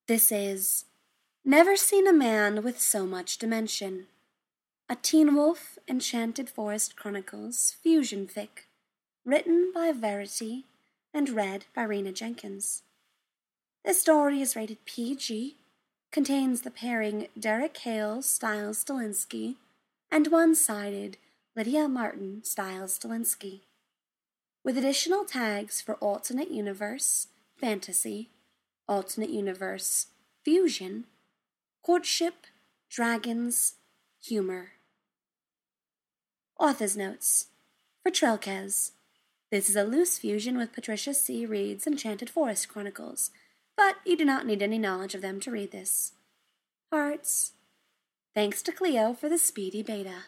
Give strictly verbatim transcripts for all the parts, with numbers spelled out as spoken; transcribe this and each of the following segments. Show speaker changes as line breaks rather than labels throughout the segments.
This is Never Seen a Man with So Much Dimension, a Teen Wolf Enchanted Forest Chronicles fusion fic, written by Verity and read by Rena Jenkins. This story is rated P G, contains the pairing Derek Hale Styles Stilinski and one-sided Lydia Martin Styles Stilinski, with additional tags for alternate universe, fantasy, alternate universe, fusion, courtship, dragons, humor. Author's notes. For Trelkez, this is a loose fusion with Patricia C. Reed's Enchanted Forest Chronicles, but you do not need any knowledge of them to read this. Hearts. Thanks to Cleo for the speedy beta.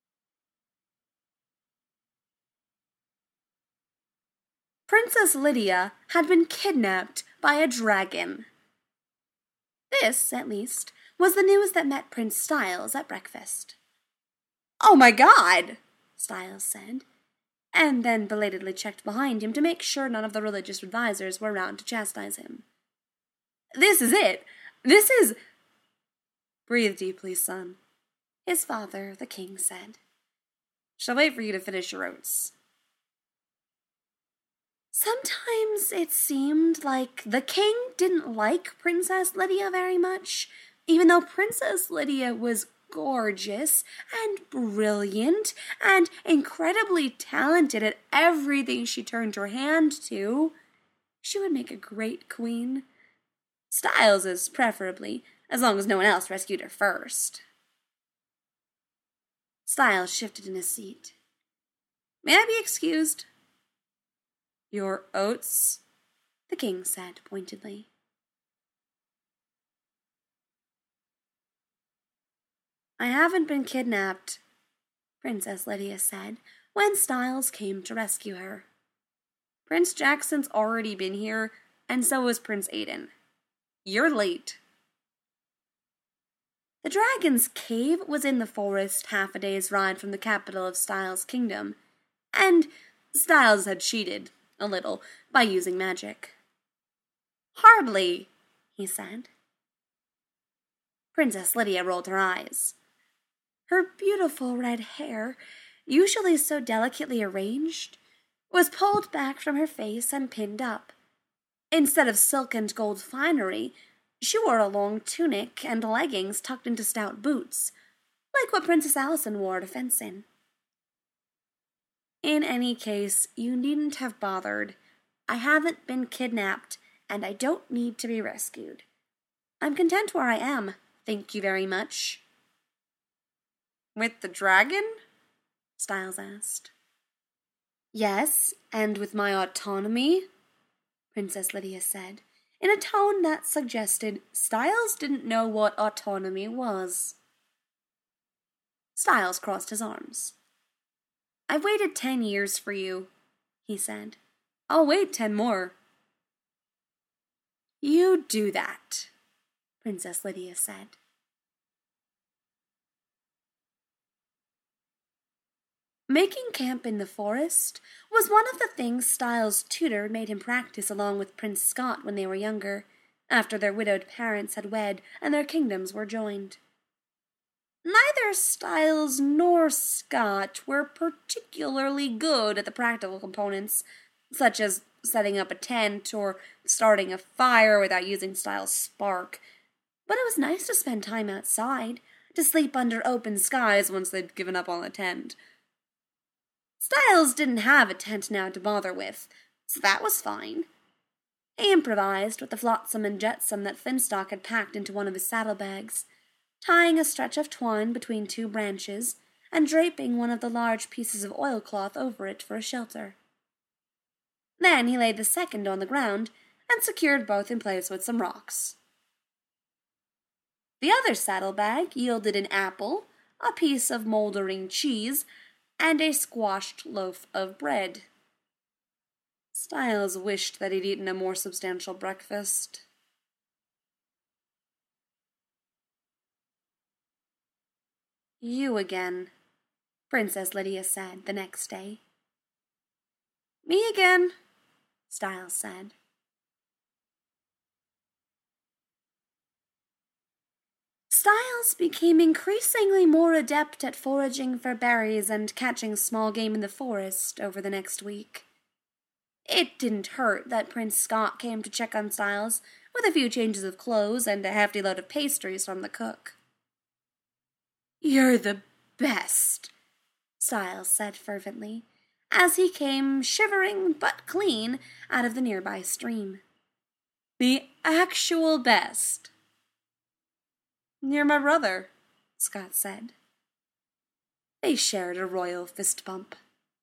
Princess Lydia had been kidnapped by a dragon. This, at least, was the news that met Prince Styles at breakfast. "Oh my God!" Styles said, and then belatedly checked behind him to make sure none of the religious advisors were around to chastise him. "This is it! This is—" "Breathe deeply, son," his father, the king, said. "Shall wait for you to finish your oats." Sometimes it seemed like the king didn't like Princess Lydia very much, even though Princess Lydia was gorgeous and brilliant and incredibly talented at everything she turned her hand to. She would make a great queen. Styles' preferably, as long as no one else rescued her first. Styles shifted in his seat. "May I be excused?" "Your oats?" the king said pointedly. "I haven't been kidnapped," Princess Lydia said, when Styles came to rescue her. "Prince Jackson's already been here, and so is Prince Aiden. You're late." The dragon's cave was in the forest half a day's ride from the capital of Styles' kingdom, and Styles had cheated a little by using magic. "Hardly," he said. Princess Lydia rolled her eyes. Her beautiful red hair, usually so delicately arranged, was pulled back from her face and pinned up. Instead of silk and gold finery, she wore a long tunic and leggings tucked into stout boots, like what Princess Allison wore to fence in. "In any case, you needn't have bothered. I haven't been kidnapped, and I don't need to be rescued. I'm content where I am, thank you very much." "With the dragon?" Styles asked. "Yes, and with my autonomy," Princess Lydia said, in a tone that suggested Styles didn't know what autonomy was. Styles crossed his arms. "I've waited ten years for you," he said. "I'll wait ten more." "You do that," Princess Lydia said. Making camp in the forest was one of the things Styles' tutor made him practice along with Prince Scott when they were younger, after their widowed parents had wed and their kingdoms were joined. Neither Styles nor Scott were particularly good at the practical components, such as setting up a tent or starting a fire without using Styles' spark, but it was nice to spend time outside, to sleep under open skies once they'd given up on the tent. Styles didn't have a tent now to bother with, so that was fine. He improvised with the flotsam and jetsam that Finstock had packed into one of his saddlebags, tying a stretch of twine between two branches and draping one of the large pieces of oilcloth over it for a shelter. Then he laid the second on the ground and secured both in place with some rocks. The other saddlebag yielded an apple, a piece of moldering cheese, and a squashed loaf of bread. Styles wished that he'd eaten a more substantial breakfast. "You again," Princess Lydia said the next day. "Me again," Styles said. Styles became increasingly more adept at foraging for berries and catching small game in the forest over the next week. It didn't hurt that Prince Scott came to check on Styles with a few changes of clothes and a hefty load of pastries from the cook. "You're the best," Styles said fervently, as he came shivering but clean out of the nearby stream. "The actual best." "You're my brother," Scott said. They shared a royal fist bump.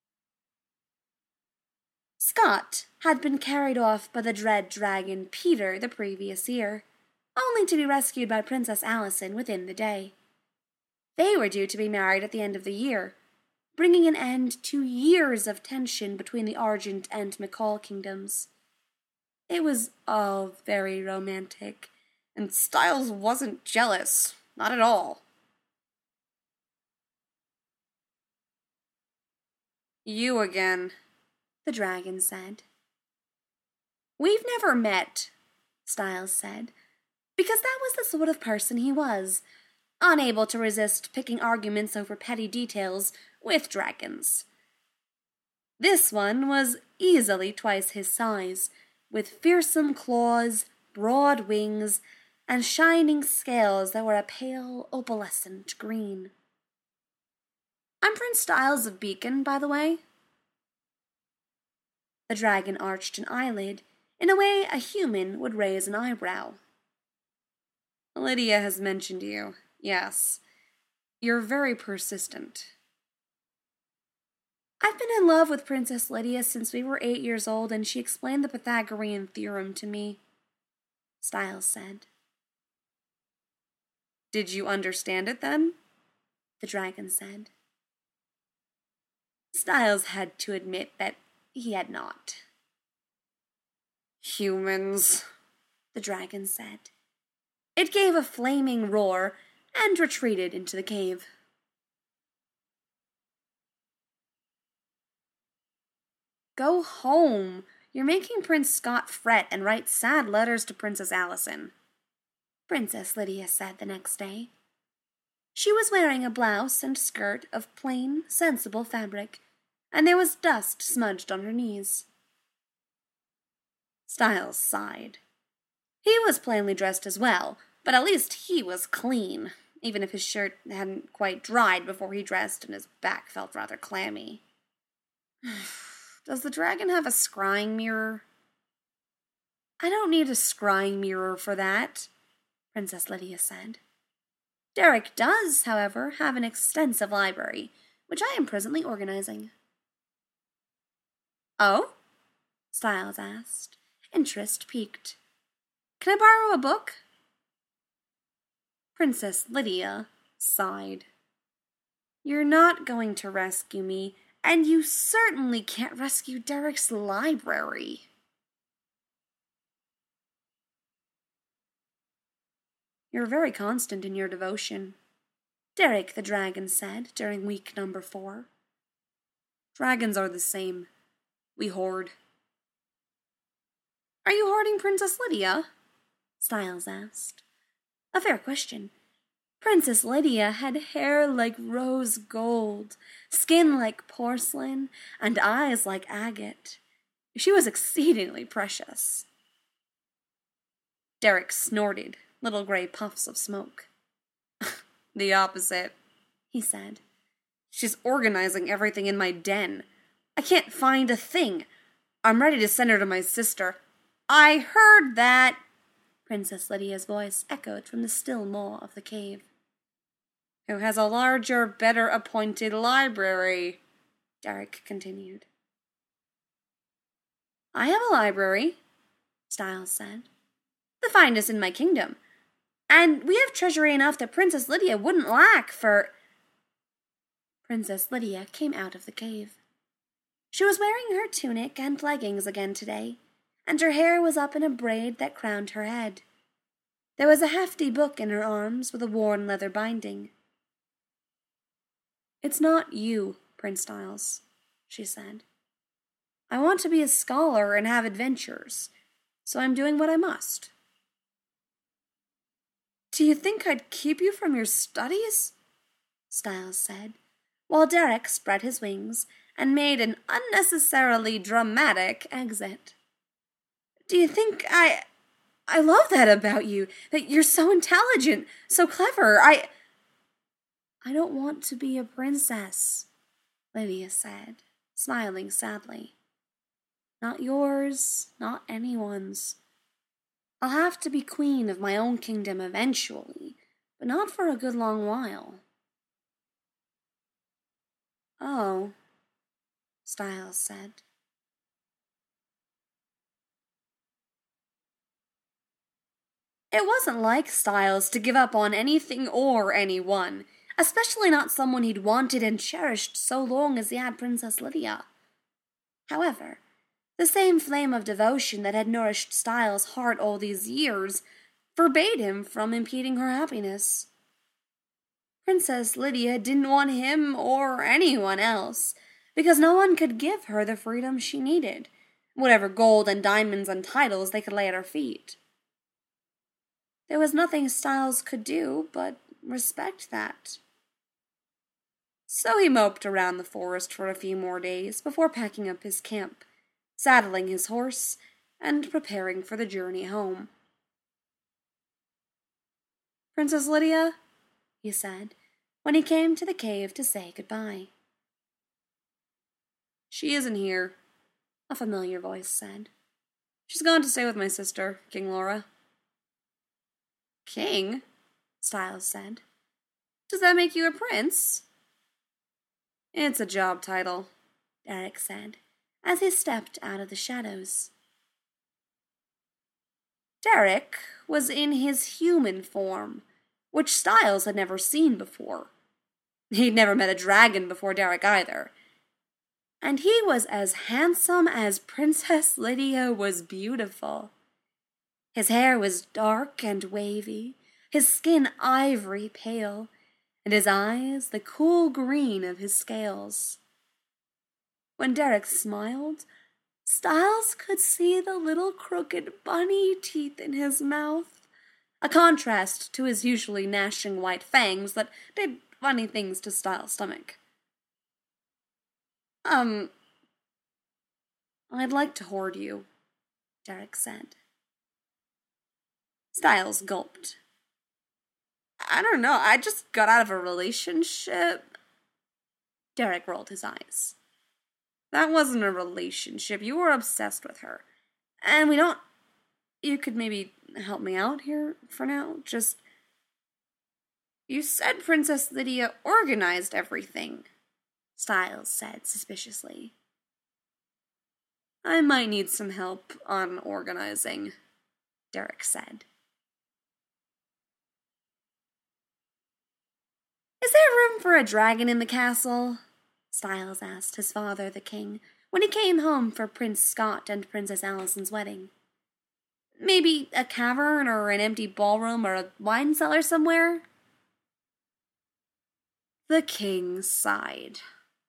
Scott had been carried off by the dread dragon Peter the previous year, only to be rescued by Princess Allison within the day. They were due to be married at the end of the year, bringing an end to years of tension between the Argent and McCall kingdoms. It was all very romantic, and Styles wasn't jealous, not at all. "You again," the dragon said. "We've never met," Styles said, because that was the sort of person he was, unable to resist picking arguments over petty details with dragons. This one was easily twice his size, with fearsome claws, broad wings, and shining scales that were a pale opalescent green. "I'm Prince Styles of Beacon, by the way." The dragon arched an eyelid, in a way a human would raise an eyebrow. "Lydia has mentioned you, yes. You're very persistent." "I've been in love with Princess Lydia since we were eight years old, and she explained the Pythagorean theorem to me," Styles said. "Did you understand it then?" the dragon said. Styles had to admit that he had not. "Humans," the dragon said. It gave a flaming roar and retreated into the cave. "Go home. You're making Prince Scott fret and write sad letters to Princess Allison," Princess Lydia said the next day. She was wearing a blouse and skirt of plain, sensible fabric, and there was dust smudged on her knees. Styles sighed. He was plainly dressed as well, but at least he was clean, even if his shirt hadn't quite dried before he dressed and his back felt rather clammy. "Does the dragon have a scrying mirror?" "I don't need a scrying mirror for that," Princess Lydia said. "Derek does, however, have an extensive library, which I am presently organizing." "Oh?" Styles asked, interest piqued. "Can I borrow a book?" Princess Lydia sighed. "You're not going to rescue me, and you certainly can't rescue Derek's library." "You're very constant in your devotion," Derek the dragon said during week number four. "Dragons are the same. We hoard." "Are you hoarding Princess Lydia?" Styles asked. A fair question. Princess Lydia had hair like rose gold, skin like porcelain, and eyes like agate. She was exceedingly precious. Derek snorted little gray puffs of smoke. "The opposite," he said. "She's organizing everything in my den. I can't find a thing. I'm ready to send her to my sister." "I heard that," Princess Lydia's voice echoed from the still maw of the cave. "Who has a larger, better appointed library," Derek continued. "I have a library," Styles said. "The finest in my kingdom. And we have treasury enough that Princess Lydia wouldn't lack for—" Princess Lydia came out of the cave. She was wearing her tunic and leggings again today, and her hair was up in a braid that crowned her head. There was a hefty book in her arms with a worn leather binding. "It's not you, Prince Styles," she said. "I want to be a scholar and have adventures, so I'm doing what I must." Do you think I'd keep you from your studies? Styles said, while Derek spread his wings and made an unnecessarily dramatic exit. Do you think I... I love that about you, that you're so intelligent, so clever. I... I don't want to be a princess, Lydia said, smiling sadly. Not yours, not anyone's. I'll have to be queen of my own kingdom eventually, but not for a good long while. Oh, Styles said. It wasn't like Styles to give up on anything or anyone, especially not someone he'd wanted and cherished so long as he had Princess Lydia. However, the same flame of devotion that had nourished Styles' heart all these years forbade him from impeding her happiness. Princess Lydia didn't want him or anyone else, because no one could give her the freedom she needed, whatever gold and diamonds and titles they could lay at her feet. There was nothing Styles could do but respect that. So he moped around the forest for a few more days before packing up his camp, saddling his horse, and preparing for the journey home. Princess Lydia, he said, when he came to the cave to say goodbye. She isn't here, a familiar voice said. She's gone to stay with my sister, King Laura. King? Styles said. Does that make you a prince? It's a job title, Derek said, as he stepped out of the shadows. Derek was in his human form, which Styles had never seen before. He'd never met a dragon before Derek either. And he was as handsome as Princess Lydia was beautiful. His hair was dark and wavy, his skin ivory pale, and his eyes the cool green of his scales. When Derek smiled, Styles could see the little crooked bunny teeth in his mouth, a contrast to his usually gnashing white fangs that did funny things to Styles' stomach. Um, I'd like to hoard you, Derek said. Styles gulped. I don't know, I just got out of a relationship. Derek rolled his eyes. That wasn't a relationship, you were obsessed with her. And we don't... You could maybe help me out here for now, just... You said Princess Lydia organized everything, Styles said suspiciously. I might need some help on organizing, Derek said. Is there room for a dragon in the castle? Styles asked his father, the king, when he came home for Prince Scott and Princess Alison's wedding. Maybe a cavern or an empty ballroom or a wine cellar somewhere? The king sighed.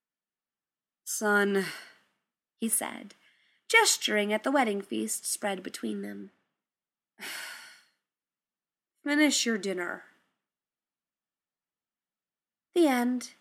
Son, he said, gesturing at the wedding feast spread between them. Finish your dinner. The end.